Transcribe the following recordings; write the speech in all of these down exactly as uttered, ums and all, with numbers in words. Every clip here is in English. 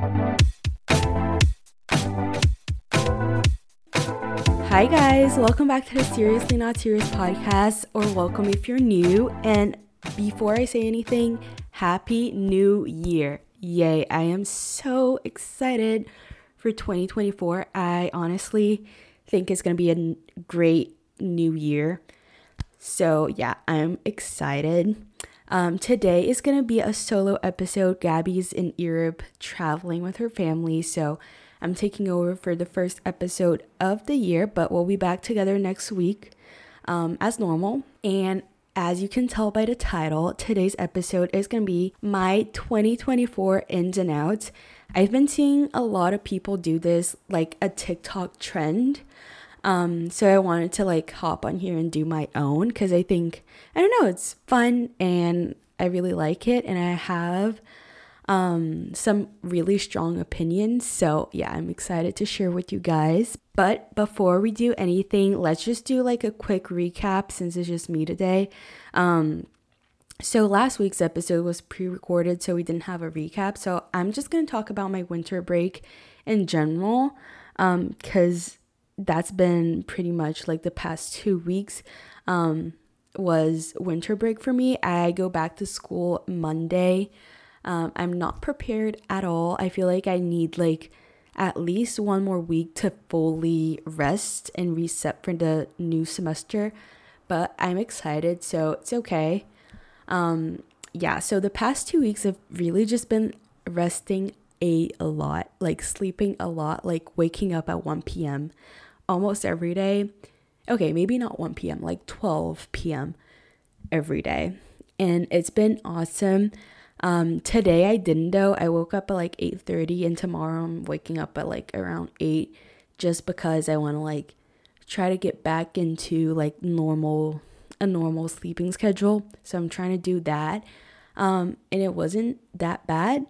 Hi guys, welcome back to the Seriously Not Serious podcast, or welcome if you're new. And before I say anything, happy new year. Yay, I am so excited for twenty twenty-four. I honestly think it's going to be a great new year. So yeah, I'm excited. Um, today is going to be a solo episode. Gabby's in Europe traveling with her family, so I'm taking over for the first episode of the year, but we'll be back together next week um, as normal. And as you can tell by the title, today's episode is going to be my twenty twenty-four ins and outs. I've been seeing a lot of people do this, like a TikTok trend. Um, so I wanted to like hop on here and do my own because I think, I don't know, it's fun and I really like it. And I have um some really strong opinions, so yeah, I'm excited to share with you guys. But before we do anything, let's just do like a quick recap since it's just me today. Um so last week's episode was pre-recorded, so we didn't have a recap, so I'm just gonna talk about my winter break in general, um because that's been pretty much like the past two weeks um was winter break for me. I go back to school Monday. Um, I'm not prepared at all. I feel like I need like at least one more week to fully rest and reset for the new semester. But I'm excited, so it's okay. Um, yeah, so the past two weeks have really just been resting a lot, like sleeping a lot, like waking up at one p.m. almost every day. Okay, maybe not one p.m., like twelve p.m. every day. And it's been awesome. Um, today I didn't though. I woke up at like eight thirty, and tomorrow I'm waking up at like around eight just because I want to like try to get back into like normal, a normal sleeping schedule. So I'm trying to do that. Um, and it wasn't that bad.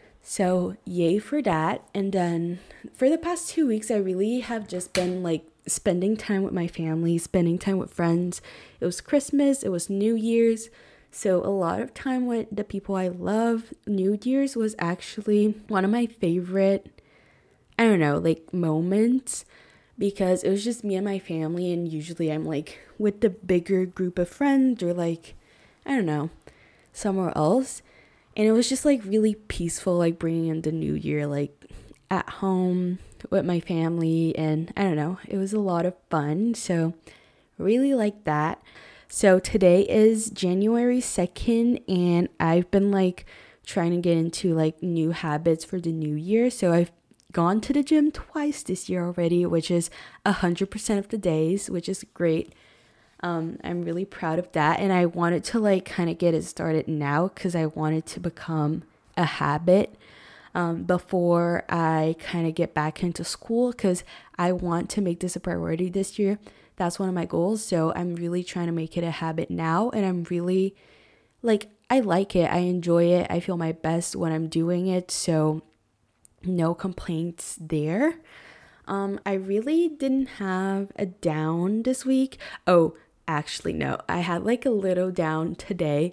So yay for that. And then for the past two weeks, I really have just been like spending time with my family, spending time with friends. It was Christmas, it was New Year's. So a lot of time with the people I love. New Year's was actually one of my favorite, I don't know, like moments, because it was just me and my family, and usually I'm like with the bigger group of friends or like, I don't know, somewhere else. And it was just like really peaceful, like bringing in the new year, like at home with my family. And I don't know, it was a lot of fun. So really like that. So today is January second, and I've been like trying to get into like new habits for the new year. So I've gone to the gym twice this year already, which is one hundred percent of the days, which is great. Um, I'm really proud of that. And I wanted to like kind of get it started now because I wanted to become a habit um, before I kind of get back into school, because I want to make this a priority this year. That's one of my goals. So I'm really trying to make it a habit now. And I'm really like, I like it. I enjoy it. I feel my best when I'm doing it. So no complaints there. Um, I really didn't have a down this week. Oh, actually, no. I had like a little down today.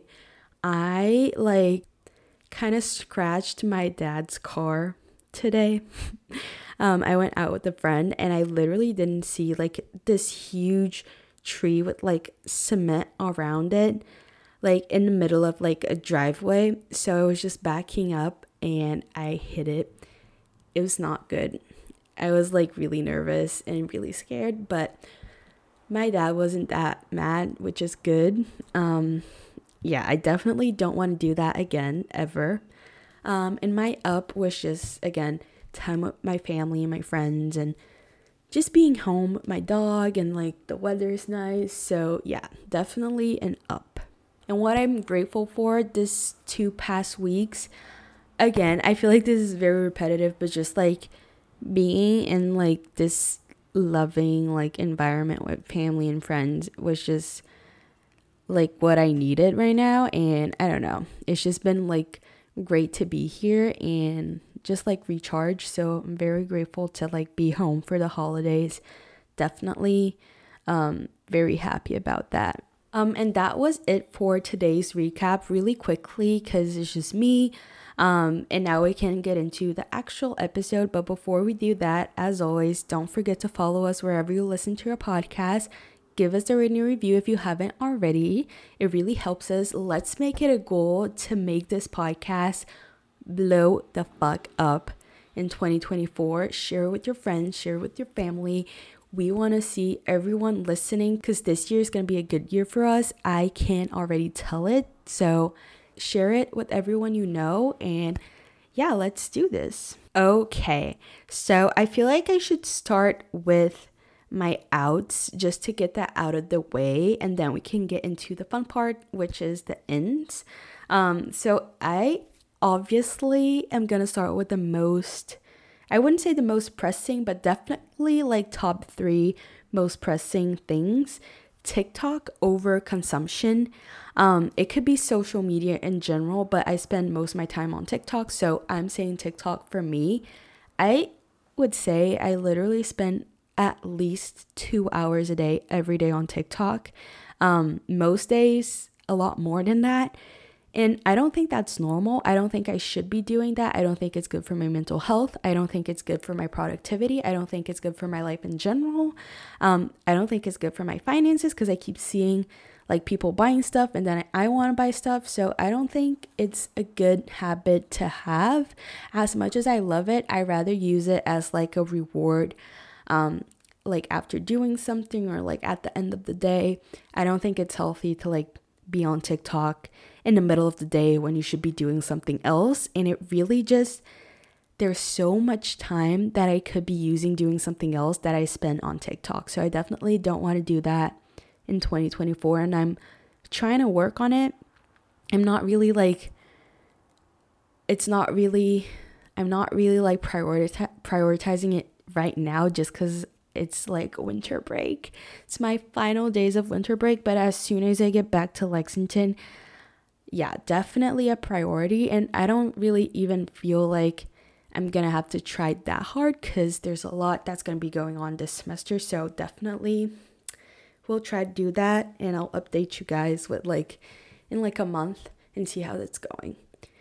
I like kind of scratched my dad's car today. Um, I went out with a friend, and I literally didn't see like this huge tree with like cement around it, like in the middle of like a driveway. So I was just backing up and I hit it. It was not good. I was like really nervous and really scared, but my dad wasn't that mad, which is good. Um, yeah, I definitely don't want to do that again, ever. Um, and my up was just, again, time with my family and my friends, and just being home with my dog, and like the weather is nice. So yeah, definitely an up. And what I'm grateful for this two past weeks, again, I feel like this is very repetitive, but just like being in like this loving like environment with family and friends was just like what I needed right now. And I don't know, it's just been like great to be here and just like recharge. So I'm very grateful to like be home for the holidays. Definitely um very happy about that. Um, and that was it for today's recap really quickly because it's just me. Um, and now we can get into the actual episode. But before we do that, as always, don't forget to follow us wherever you listen to your podcast. Give us a rating review if you haven't already. It really helps us. Let's make it a goal to make this podcast blow the fuck up in twenty twenty-four. Share it with your friends, share it with your family. We want to see everyone listening because this year is going to be a good year for us. I can already tell it. So share it with everyone you know. And yeah, let's do this. Okay. So I feel like I should start with my outs just to get that out of the way. And then we can get into the fun part, which is the ins. Um, so I obviously am going to start with the most... I wouldn't say the most pressing, but definitely like top three most pressing things. TikTok over consumption. Um, it could be social media in general, but I spend most of my time on TikTok. So I'm saying TikTok for me. I would say I literally spend at least two hours a day, every day on TikTok. Um, most days, a lot more than that. And I don't think that's normal. I don't think I should be doing that. I don't think it's good for my mental health. I don't think it's good for my productivity. I don't think it's good for my life in general. Um, I don't think it's good for my finances because I keep seeing like people buying stuff and then I, I want to buy stuff. So I don't think it's a good habit to have. As much as I love it, I rather use it as like a reward, um, like after doing something or like at the end of the day. I don't think it's healthy to like be on TikTok in the middle of the day when you should be doing something else. And it really just, there's so much time that I could be using doing something else that I spend on TikTok. So I definitely don't want to do that in twenty twenty-four. And I'm trying to work on it. I'm not really like, it's not really, I'm not really like prioritize, prioritizing it right now just because it's like winter break. It's my final days of winter break. But as soon as I get back to Lexington, yeah, definitely a priority. And I don't really even feel like I'm gonna have to try that hard because there's a lot that's gonna be going on this semester. So definitely we'll try to do that, and I'll update you guys with like in like a month and see how that's going.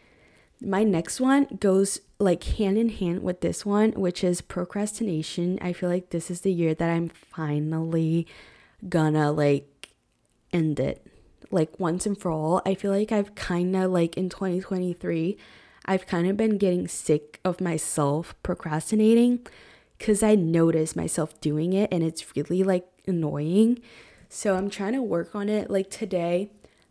My next one goes like hand in hand with this one, which is procrastination. I feel like this is the year that I'm finally gonna like end it. Like once and for all. I feel like I've kind of like in twenty twenty-three, I've kind of been getting sick of myself procrastinating because I notice myself doing it and it's really like annoying. So I'm trying to work on it. Like today,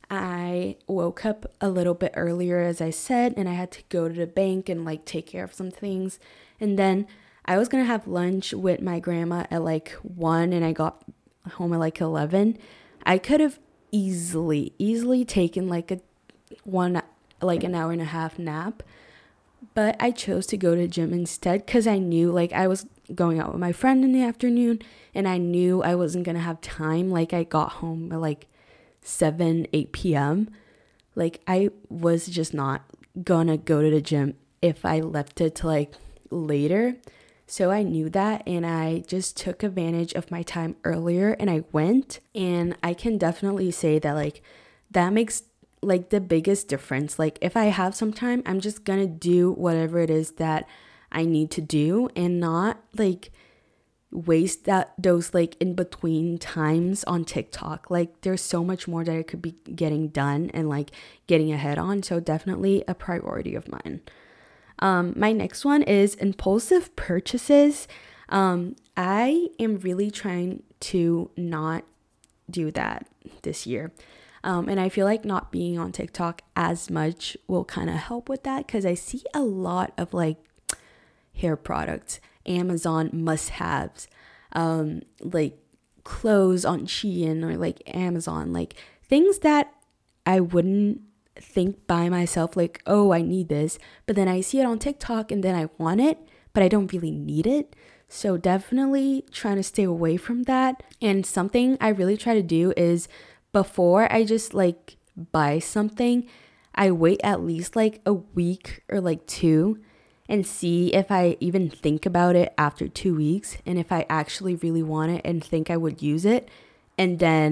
I woke up a little bit earlier, as I said, and I had to go to the bank and like take care of some things. And then I was going to have lunch with my grandma at like one and I got home at like eleven. I could have easily, easily taken like a one, like an hour and a half nap. But I chose to go to the gym instead because I knew like I was going out with my friend in the afternoon and I knew I wasn't going to have time. Like I got home at like seven, eight p.m. Like I was just not gonna go to the gym if I left it to like later. So I knew that and I just took advantage of my time earlier and I went. And I can definitely say that like that makes like the biggest difference. Like if I have some time, I'm just gonna do whatever it is that I need to do and not like waste that those like in between times on TikTok. Like there's so much more that I could be getting done and like getting ahead on. So definitely a priority of mine. Um, my next one is impulsive purchases. Um, I am really trying to not do that this year. Um, and I feel like not being on TikTok as much will kind of help with that because I see a lot of like hair products, Amazon must-haves, um, like clothes on Shein or like Amazon, like things that I wouldn't think by myself like, oh, I need this, but then I see it on TikTok and then I want it, but I don't really need it. So definitely trying to stay away from that. And something I really try to do is before I just like buy something, I wait at least like a week or like two and see if I even think about it after two weeks and if I actually really want it and think I would use it. And then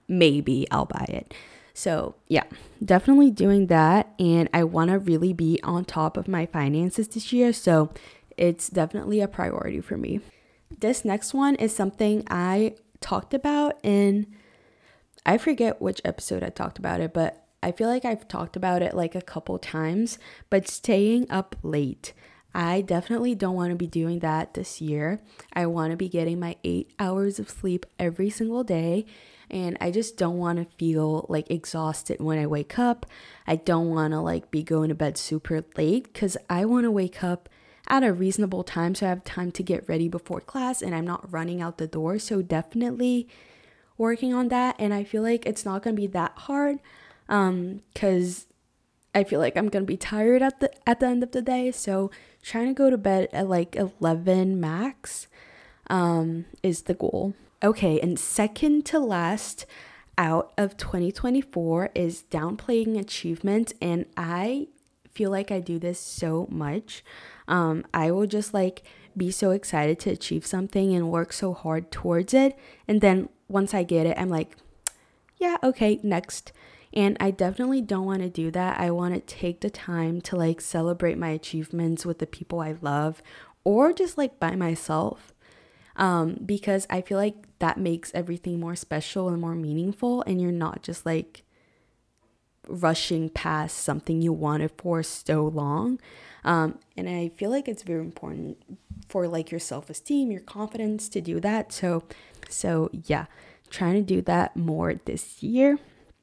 maybe I'll buy it. So yeah, definitely doing that. And I want to really be on top of my finances this year. So it's definitely a priority for me. This next one is something I talked about in, I forget which episode I talked about it, but I feel like I've talked about it like a couple times, but staying up late. I definitely don't want to be doing that this year. I want to be getting my eight hours of sleep every single day. And I just don't want to feel like exhausted when I wake up. I don't want to like be going to bed super late because I want to wake up at a reasonable time so I have time to get ready before class and I'm not running out the door. So definitely working on that. And I feel like it's not going to be that hard um, because I feel like I'm going to be tired at the at the end of the day. So trying to go to bed at like eleven max um, is the goal. Okay, and second to last out of twenty twenty-four is downplaying achievements. And I feel like I do this so much. Um, I will just like be so excited to achieve something and work so hard towards it. And then once I get it, I'm like, yeah, okay, next. And I definitely don't want to do that. I want to take the time to like celebrate my achievements with the people I love or just like by myself. Um, because I feel like that makes everything more special and more meaningful, and you're not just like rushing past something you wanted for so long. Um, and I feel like it's very important for like your self-esteem, your confidence to do that. So, so yeah, trying to do that more this year.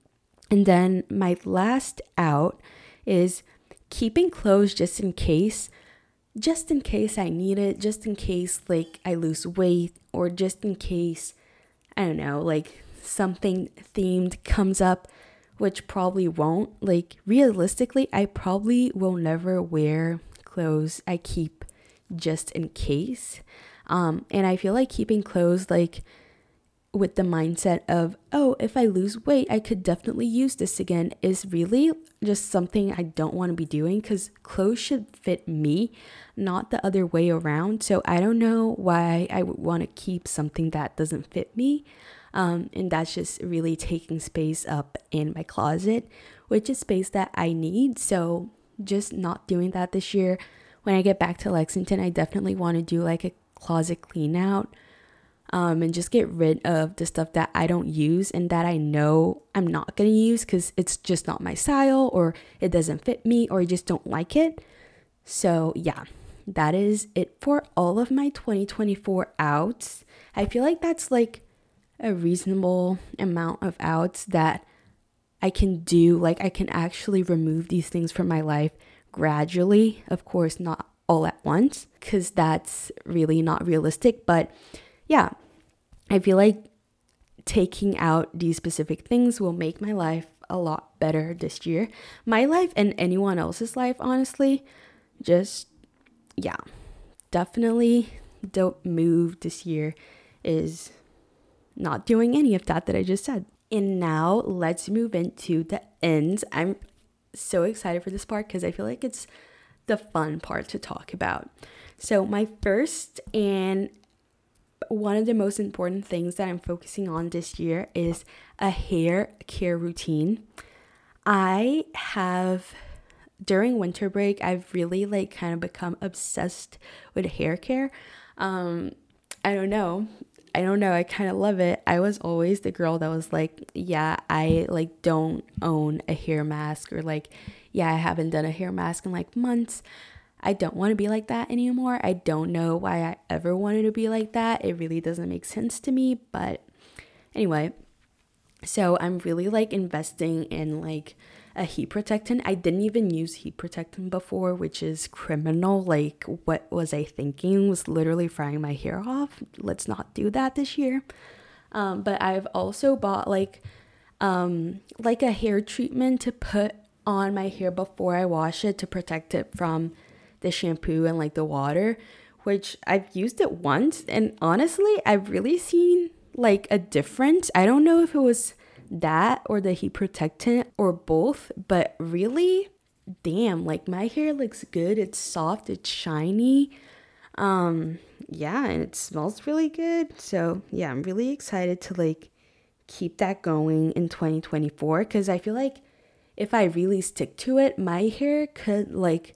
And then my last out is keeping clothes just in case. Just in case I need it, just in case like I lose weight, or just in case, I don't know, like something themed comes up, which probably won't. Like realistically, I probably will never wear clothes I keep just in case. Um, and I feel like keeping clothes like with the mindset of, oh, if I lose weight, I could definitely use this again is really just something I don't want to be doing, because clothes should fit me, not the other way around. So I don't know why I would want to keep something that doesn't fit me. Um, and that's just really taking space up in my closet, which is space that I need. So just not doing that this year. When I get back to Lexington, I definitely want to do like a closet clean out. Um, and just get rid of the stuff that I don't use and that I know I'm not going to use because it's just not my style, or it doesn't fit me, or I just don't like it. So yeah, that is it for all of my twenty twenty-four outs. I feel like that's like a reasonable amount of outs that I can do. Like I can actually remove these things from my life gradually. Of course, not all at once, because that's really not realistic. But yeah, I feel like taking out these specific things will make my life a lot better this year. My life and anyone else's life, honestly. Just, yeah, definitely the move this year is not doing any of that that I just said. And now let's move into the ends. I'm so excited for this part because I feel like it's the fun part to talk about. So my first and one of the most important things that I'm focusing on this year is a hair care routine. I have, during winter break, I've really like kind of become obsessed with hair care. Um, I don't know. I don't know. I kind of love it. I was always the girl that was like, yeah, I like don't own a hair mask, or like, yeah, I haven't done a hair mask in like months. I don't want to be like that anymore. I don't know why I ever wanted to be like that. It really doesn't make sense to me. But anyway, so I'm really like investing in like a heat protectant. I didn't even use heat protectant before, which is criminal. Like, what was I thinking? Was literally frying my hair off. Let's not do that this year. Um, but I've also bought like um, like a hair treatment to put on my hair before I wash it to protect it from the shampoo and like the water, which I've used it once, and honestly I've really seen like a difference. I don't know if it was that or the heat protectant or both, but really, damn, like my hair looks good. It's soft, it's shiny, um yeah, and it smells really good. So yeah, I'm really excited to like keep that going in twenty twenty-four, because I feel like if I really stick to it, my hair could like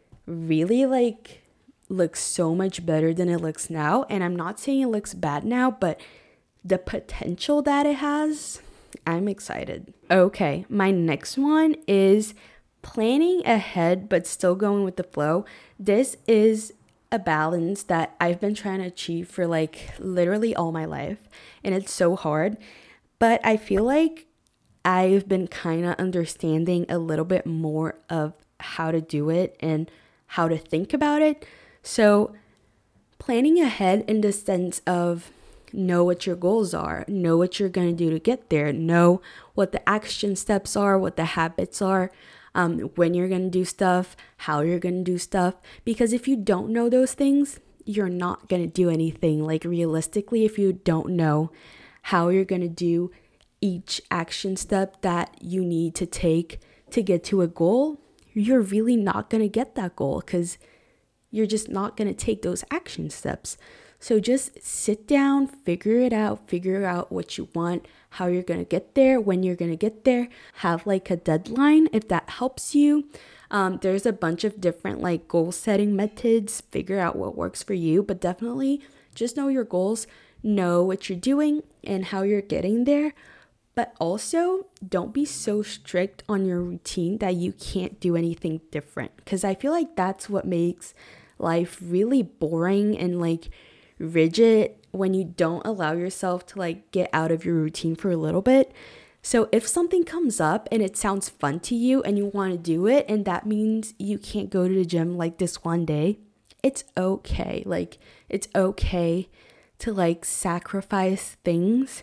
really like look so much better than it looks now. And I'm not saying it looks bad now, but the potential that it has, I'm excited. Okay, my next one is planning ahead but still going with the flow. This is a balance that I've been trying to achieve for like literally all my life, and it's so hard. But I feel like I've been kind of understanding a little bit more of how to do it and how to think about it. So planning ahead in the sense of know what your goals are, know what you're going to do to get there, know what the action steps are, what the habits are, um, when you're going to do stuff, how you're going to do stuff. Because if you don't know those things, you're not going to do anything. Like realistically, if you don't know how you're going to do each action step that you need to take to get to a goal, you're really not going to get that goal because you're just not going to take those action steps. So just sit down, figure it out, figure out what you want, how you're going to get there, when you're going to get there, have like a deadline if that helps you. Um, there's a bunch of different like goal setting methods, figure out what works for you, but definitely just know your goals, know what you're doing and how you're getting there. But also don't be so strict on your routine that you can't do anything different. Because I feel like that's what makes life really boring and like rigid when you don't allow yourself to like get out of your routine for a little bit. So if something comes up and it sounds fun to you and you want to do it, and that means you can't go to the gym like this one day, it's okay. Like it's okay to like sacrifice things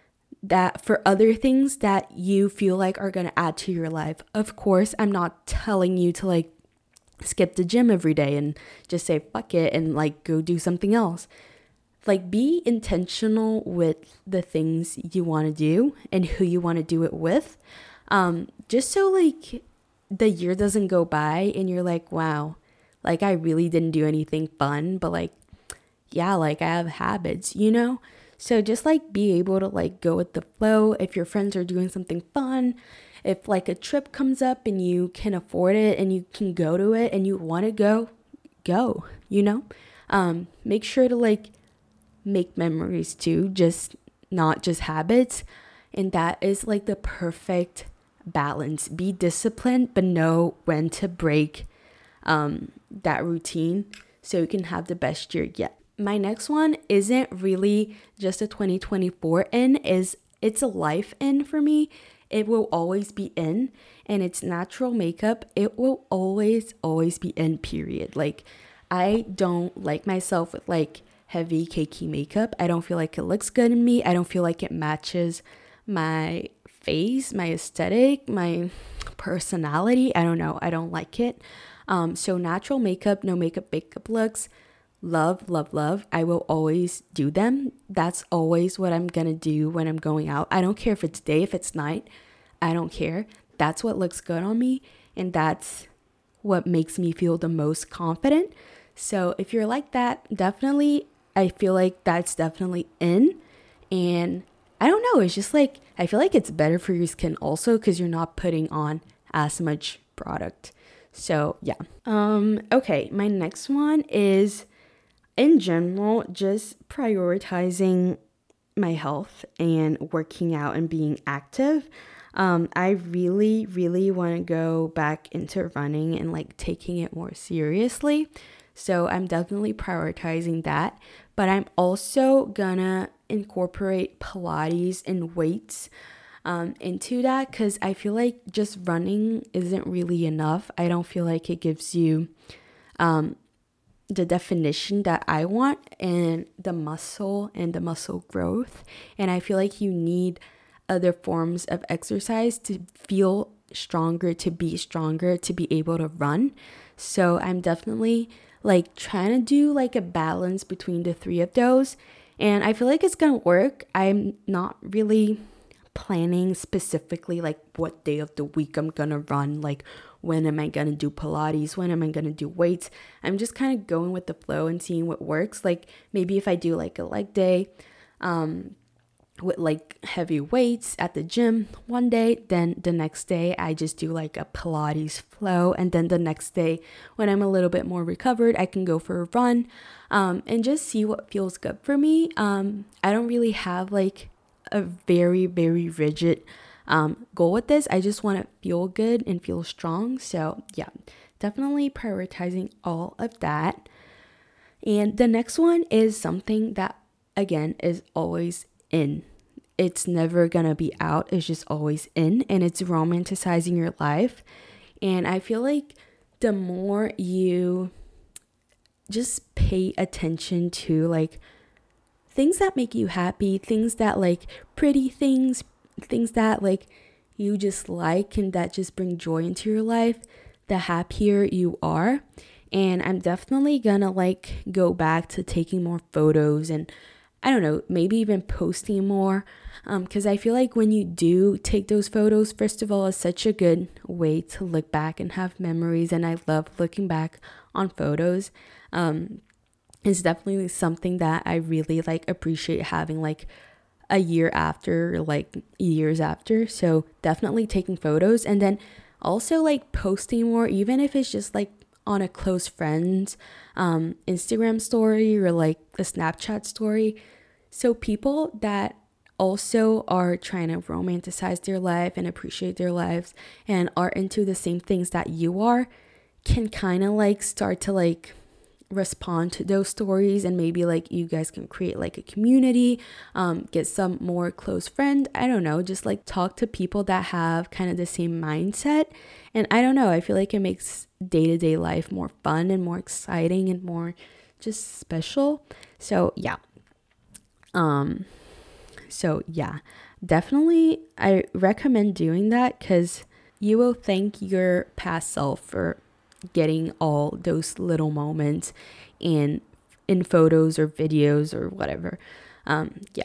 that for other things that you feel like are going to add to your life. Of course, I'm not telling you to like skip the gym every day and just say fuck it and like go do something else. Like be intentional with the things you want to do and who you want to do it with. Um, just so like the year doesn't go by and you're like, wow, like I really didn't do anything fun, but like, yeah, like I have habits, you know? So just like be able to like go with the flow. If your friends are doing something fun, if like a trip comes up and you can afford it and you can go to it and you want to go, go, you know? Um, make sure to like make memories too, just not just habits. And that is like the perfect balance. Be disciplined, but know when to break um, that routine so you can have the best year yet. My next one isn't really just a twenty twenty-four in, is it's a life in for me. It will always be in, and it's natural makeup. It will always, always be in, period. Like I don't like myself with like heavy cakey makeup. I don't feel like it looks good in me. I don't feel like it matches my face, my aesthetic, my personality. I don't know. I don't like it. Um, so natural makeup, no makeup, makeup looks. Love, love, love. I will always do them. That's always what I'm going to do when I'm going out. I don't care if it's day, if it's night. I don't care. That's what looks good on me. And that's what makes me feel the most confident. So if you're like that, definitely, I feel like that's definitely in. And I don't know. It's just like, I feel like it's better for your skin also because you're not putting on as much product. So yeah. Um. Okay. My next one is, in general, just prioritizing my health and working out and being active. Um, I really, really want to go back into running and like taking it more seriously. So I'm definitely prioritizing that. But I'm also gonna incorporate Pilates and weights um, into that because I feel like just running isn't really enough. I don't feel like it gives you um, the definition that I want and the muscle and the muscle growth. And I feel like you need other forms of exercise to feel stronger, to be stronger, to be able to run. So I'm definitely like trying to do like a balance between the three of those. And I feel like it's gonna work. I'm not really planning specifically like what day of the week I'm gonna run, like when am I gonna do Pilates, when am I gonna do weights. I'm just kind of going with the flow and seeing what works. Like maybe if I do like a leg day, um with like heavy weights at the gym one day, then the next day I just do like a Pilates flow, and then the next day when I'm a little bit more recovered, I can go for a run, um, and just see what feels good for me. um, I don't really have like a very very rigid um, goal with this. I just want to feel good and feel strong. So yeah, definitely prioritizing all of that. And the next one is something that again is always in. It's never gonna be out. It's just always in, and it's romanticizing your life. And I feel like the more you just pay attention to like things that make you happy, things that like pretty things, things that like you just like and that just bring joy into your life, the happier you are. And I'm definitely gonna like go back to taking more photos, and I don't know, maybe even posting more, um, because I feel like when you do take those photos, first of all, it's such a good way to look back and have memories, and I love looking back on photos. Um, it's definitely something that I really like appreciate having like a year after, like years after. So definitely taking photos, and then also like posting more, even if it's just like on a close friend's um, Instagram story or like a Snapchat story. So people that also are trying to romanticize their life and appreciate their lives and are into the same things that you are can kind of like start to like respond to those stories, and maybe like you guys can create like a community, um, get some more close friend. I don't know, just like talk to people that have kind of the same mindset. And I don't know, I feel like it makes day-to-day life more fun and more exciting and more just special. So yeah. Um, so yeah, definitely I recommend doing that, because you will thank your past self for getting all those little moments in in photos or videos or whatever. Um, yeah.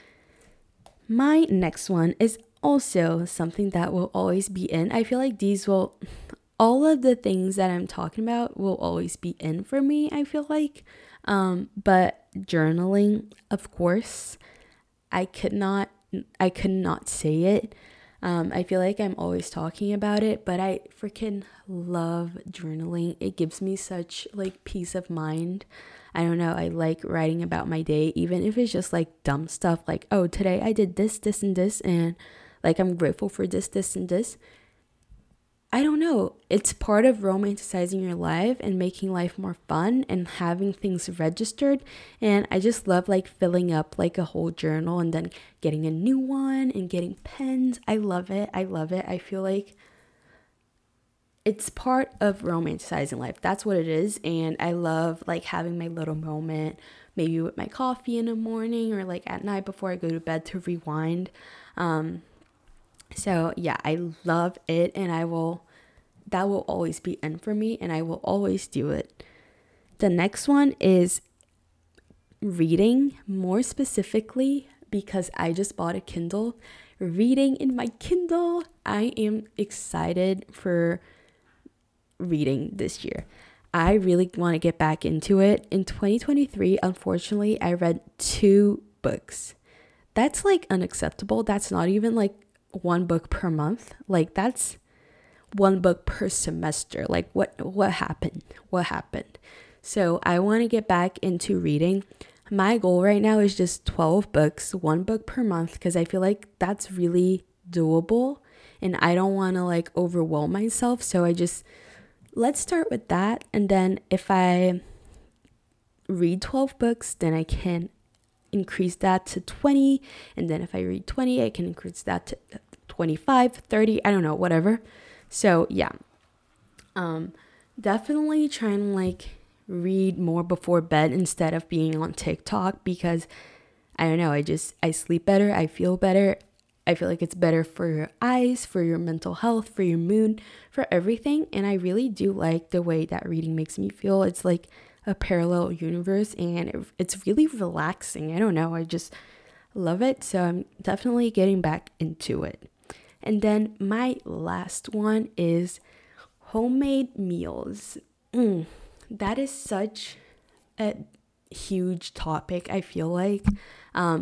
My next one is also something that will always be in. I feel like these will, all of the things that I'm talking about will always be in for me, I feel like. Um, but journaling, of course, I could not, I could not say it. Um, I feel like I'm always talking about it, but I freaking love journaling. It gives me such like peace of mind. I don't know. I like writing about my day, even if it's just like dumb stuff like, oh, today I did this, this, and this, and like I'm grateful for this, this, and this. I don't know. It's part of romanticizing your life and making life more fun and having things registered. And I just love like filling up like a whole journal and then getting a new one and getting pens. I love it. I love it. I feel like it's part of romanticizing life. That's what it is. And I love like having my little moment, maybe with my coffee in the morning or like at night before I go to bed to rewind. Um, So yeah, I love it, and I will, that will always be in for me, and I will always do it. The next one is reading, more specifically because I just bought a Kindle. Reading in my Kindle. I am excited for reading this year. I really want to get back into it. In twenty twenty-three, unfortunately, I read two books. That's like unacceptable. That's not even like one book per month. Like that's one book per semester. Like what what happened? What happened? So I want to get back into reading. My goal right now is just twelve books, one book per month, because I feel like that's really doable and I don't want to like overwhelm myself. So I just, let's start with that. And then if I read twelve books, then I can increase that to twenty, and then if I read twenty, I can increase that to twenty-five, thirty, I don't know, whatever. So yeah, um definitely trying to like read more before bed instead of being on TikTok, because I don't know, I just I sleep better, I feel better. I feel like it's better for your eyes, for your mental health, for your mood, for everything. And I really do like the way that reading makes me feel. It's like a parallel universe, and it, it's really relaxing. I don't know, I just love it. So I'm definitely getting back into it. And then my last one is homemade meals. Mm, that is such a huge topic, I feel like. Um,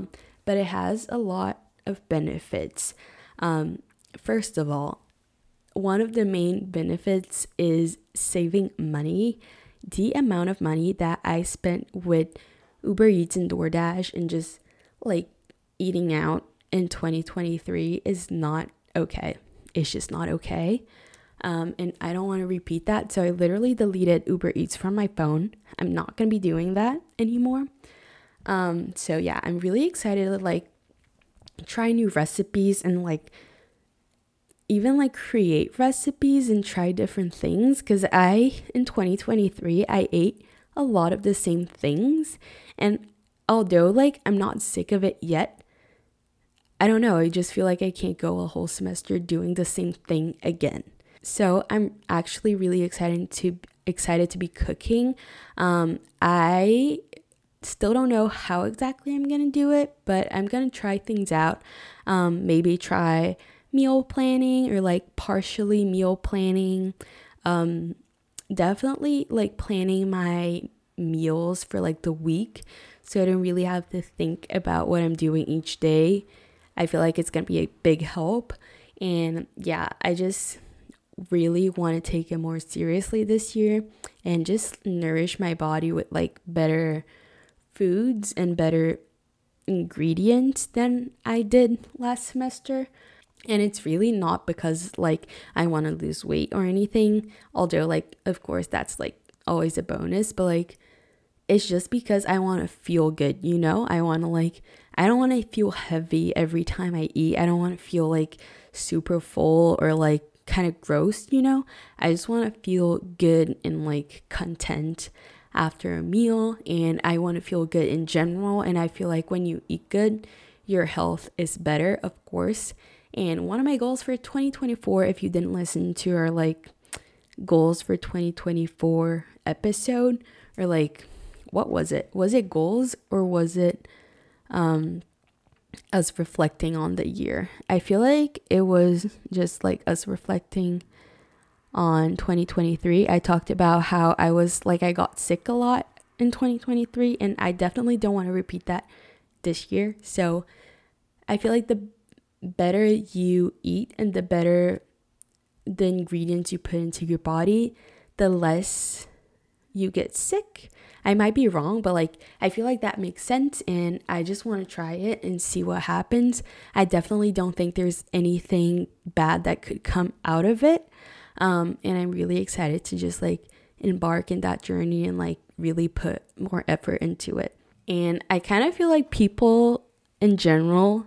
but it has a lot of benefits. Um, first of all, one of the main benefits is saving money. The amount of money that I spent with Uber Eats and DoorDash and just like eating out in twenty twenty-three is not okay. It's just not okay. Um, and I don't want to repeat that. So I literally deleted Uber Eats from my phone. I'm not going to be doing that anymore. Um, so yeah, I'm really excited to like try new recipes and like even like create recipes and try different things. Because I, in twenty twenty-three, I ate a lot of the same things. And although like I'm not sick of it yet, I don't know. I just feel like I can't go a whole semester doing the same thing again. So I'm actually really excited to excited to be cooking. Um, I still don't know how exactly I'm gonna do it, but I'm gonna try things out. Um, maybe try meal planning or like partially meal planning. Um, definitely like planning my meals for like the week, so I don't really have to think about what I'm doing each day. I feel like it's gonna be a big help. And yeah, I just really want to take it more seriously this year and just nourish my body with like better foods and better ingredients than I did last semester. And it's really not because like I want to lose weight or anything, although like of course that's like always a bonus, but like it's just because I want to feel good, you know? I want to like I don't want to feel heavy every time I eat. I don't want to feel like super full or like kind of gross, you know? I just want to feel good and like content after a meal, and I want to feel good in general. And I feel like when you eat good, your health is better, of course. And one of my goals for twenty twenty-four, if you didn't listen to our like goals for twenty twenty-four episode, or like what was it? Was it goals or was it um us reflecting on the year? I feel like it was just like us reflecting on twenty twenty-three. I talked about how I was like I got sick a lot in twenty twenty-three, and I definitely don't want to repeat that this year. So I feel like the better you eat and the better the ingredients you put into your body, the less you get sick. I might be wrong, but like I feel like that makes sense, and I just want to try it and see what happens. I definitely don't think there's anything bad that could come out of it. Um, and I'm really excited to just like embark in that journey and like really put more effort into it. And I kind of feel like people in general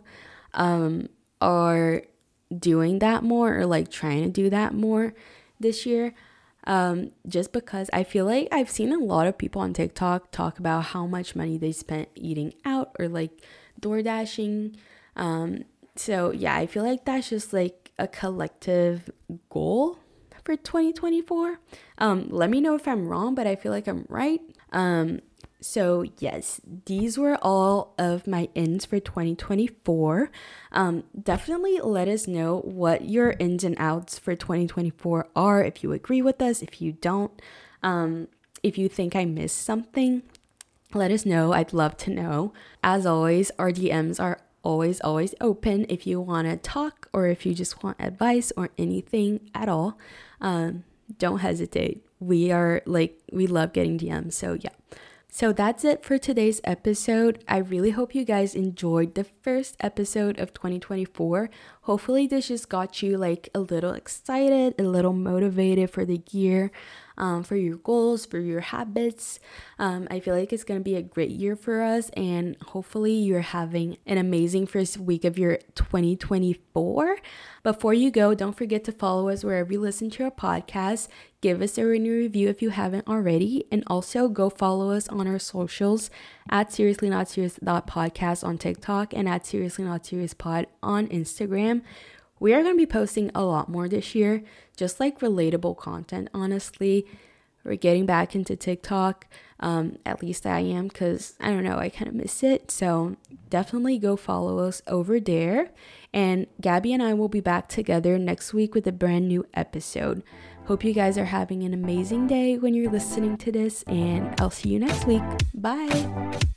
um, are doing that more, or like trying to do that more this year. Um, just because I feel like I've seen a lot of people on TikTok talk about how much money they spent eating out or like door dashing. Um, so yeah, I feel like that's just like a collective goal for twenty twenty-four. Um, let me know if I'm wrong, but I feel like I'm right. Um, so yes, these were all of my ins for twenty twenty-four. Um, definitely let us know what your ins and outs for twenty twenty-four are, if you agree with us, if you don't. Um, if you think I missed something, let us know. I'd love to know. As always, our D Ms are always, always open if you want to talk or if you just want advice or anything at all. Um, don't hesitate. We are like, we love getting D Ms. So yeah. So that's it for today's episode. I really hope you guys enjoyed the first episode of twenty twenty-four. Hopefully this just got you like a little excited, a little motivated for the year, um, for your goals, for your habits. Um, I feel like it's going to be a great year for us, and hopefully you're having an amazing first week of your twenty twenty-four. Before you go, don't forget to follow us wherever you listen to our podcast. Give us a new review if you haven't already. And also go follow us on our socials at seriously not serious dot podcast on TikTok and at seriously not serious pod on Instagram. We are going to be posting a lot more this year, just like relatable content, honestly. We're getting back into TikTok. Um, at least I am, because I don't know, I kind of miss it. So definitely go follow us over there. And Gabby and I will be back together next week with a brand new episode. Hope you guys are having an amazing day when you're listening to this, and I'll see you next week. Bye.